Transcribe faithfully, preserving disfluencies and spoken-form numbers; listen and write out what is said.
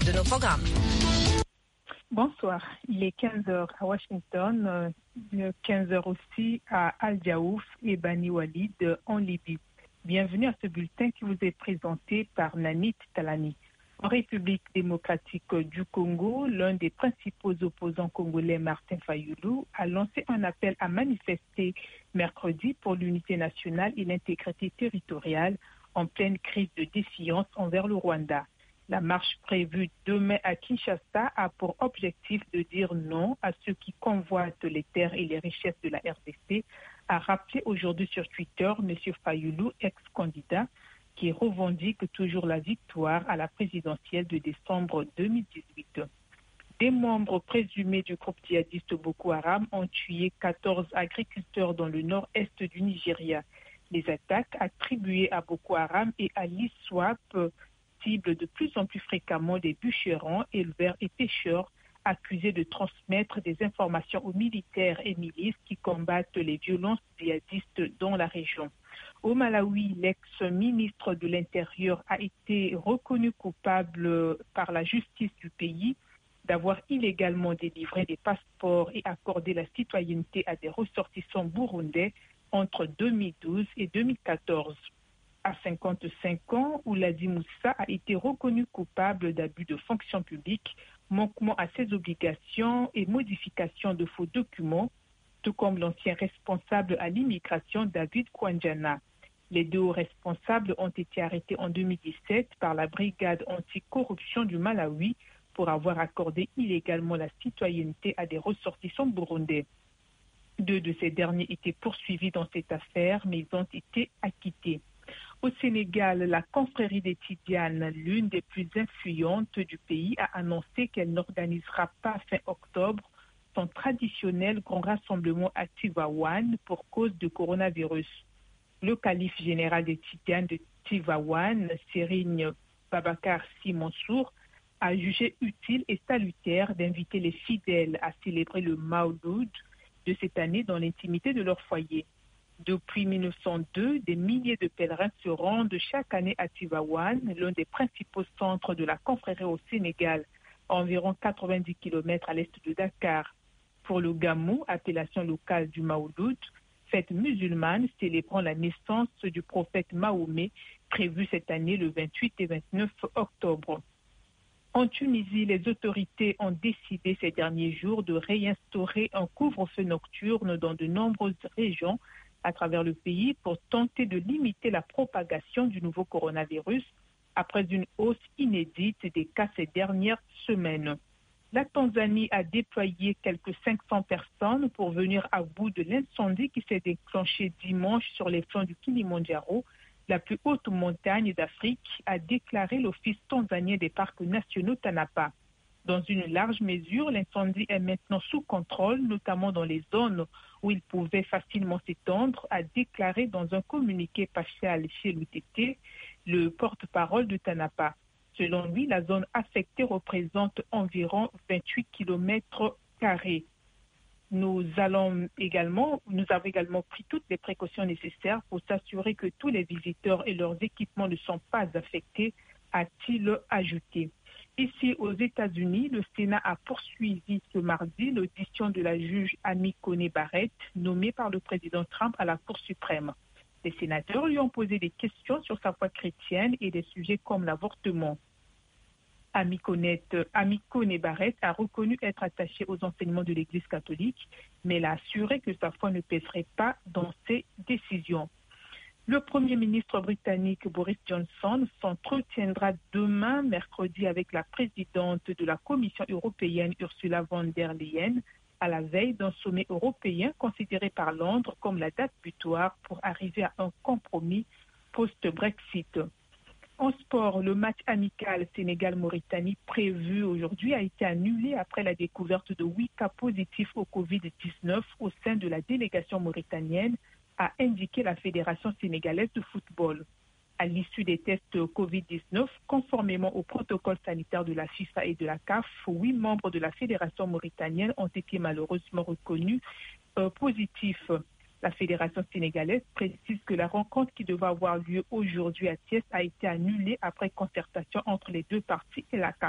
de nos programmes. Bonsoir, il est quinze heures à Washington, euh, quinze heures aussi à Al Jaouf et Bani Walid en Libye. Bienvenue à ce bulletin qui vous est présenté par Nanit Talani. En République démocratique du Congo, l'un des principaux opposants congolais, Martin Fayulu, a lancé un appel à manifester mercredi pour l'unité nationale et l'intégrité territoriale en pleine crise de défiance envers le Rwanda. La marche prévue demain à Kinshasa a pour objectif de dire non à ceux qui convoitent les terres et les richesses de la R D C, a rappelé aujourd'hui sur Twitter M. Fayulu, ex-candidat, qui revendique toujours la victoire à la présidentielle de décembre deux mille dix-huit. Des membres présumés du groupe djihadiste Boko Haram ont tué quatorze agriculteurs dans le nord-est du Nigeria. Les attaques attribuées à Boko Haram et à l'ISWAP ciblent de plus en plus fréquemment des bûcherons, éleveurs et pêcheurs accusés de transmettre des informations aux militaires et milices qui combattent les violences djihadistes dans la région. Au Malawi, l'ex-ministre de l'Intérieur a été reconnu coupable par la justice du pays d'avoir illégalement délivré des passeports et accordé la citoyenneté à des ressortissants burundais entre deux mille douze et deux mille quatorze. À cinquante-cinq ans, Ouladi Moussa a été reconnu coupable d'abus de fonction publique, manquement à ses obligations et modification de faux documents, tout comme l'ancien responsable à l'immigration David Kwanjana. Les deux responsables ont été arrêtés en deux mille dix-sept par la brigade anticorruption du Malawi pour avoir accordé illégalement la citoyenneté à des ressortissants burundais. Deux de ces derniers étaient poursuivis dans cette affaire, mais ils ont été acquittés. Au Sénégal, la confrérie des Tidianes, l'une des plus influentes du pays, a annoncé qu'elle n'organisera pas fin octobre son traditionnel grand rassemblement à Tivaouane pour cause de coronavirus. Le calife général des Tidianes de Tivaouane, Serigne Babacar Sy Mansour, a jugé utile et salutaire d'inviter les fidèles à célébrer le Mawlud de cette année dans l'intimité de leur foyer. Depuis mille neuf cent deux, des milliers de pèlerins se rendent chaque année à Tivaouane, l'un des principaux centres de la confrérie au Sénégal, à environ quatre-vingt-dix kilomètres à l'est de Dakar. Pour le Gamou, appellation locale du Mawlud, fête musulmane célébrant la naissance du prophète Mahomet, prévue cette année le vingt-huit et vingt-neuf octobre. En Tunisie, les autorités ont décidé ces derniers jours de réinstaurer un couvre-feu nocturne dans de nombreuses régions à travers le pays pour tenter de limiter la propagation du nouveau coronavirus après une hausse inédite des cas ces dernières semaines. La Tanzanie a déployé quelques cinq cents personnes pour venir à bout de l'incendie qui s'est déclenché dimanche sur les flancs du Kilimandjaro, la plus haute montagne d'Afrique, a déclaré l'Office tanzanien des parcs nationaux TANAPA. Dans une large mesure, l'incendie est maintenant sous contrôle, notamment dans les zones où il pouvait facilement s'étendre, a déclaré dans un communiqué partial chez l'U T T, le porte-parole de TANAPA. Selon lui, la zone affectée représente environ vingt-huit kilomètres carrés. Nous allons également, nous avons également pris toutes les précautions nécessaires pour s'assurer que tous les visiteurs et leurs équipements ne sont pas affectés, a-t-il ajouté. Ici, aux États-Unis, le Sénat a poursuivi ce mardi l'audition de la juge Amy Coney Barrett, nommée par le président Trump à la Cour suprême. Les sénateurs lui ont posé des questions sur sa foi chrétienne et des sujets comme l'avortement. Amy Coney Barrett a reconnu être attachée aux enseignements de l'Église catholique, mais elle a assuré que sa foi ne pèserait pas dans ses décisions. Le Premier ministre britannique Boris Johnson s'entretiendra demain, mercredi, avec la présidente de la Commission européenne, Ursula von der Leyen, à la veille d'un sommet européen considéré par Londres comme la date butoir pour arriver à un compromis post-Brexit. En sport, le match amical Sénégal-Mauritanie prévu aujourd'hui a été annulé après la découverte de huit cas positifs au covid dix-neuf au sein de la délégation mauritanienne, a indiqué la Fédération sénégalaise de football. À l'issue des tests covid dix-neuf, conformément au protocole sanitaire de la FIFA et de la C A F, huit membres de la Fédération mauritanienne ont été malheureusement reconnus euh, positifs. La Fédération sénégalaise précise que la rencontre qui devait avoir lieu aujourd'hui à Thiès a été annulée après concertation entre les deux parties et la C A F.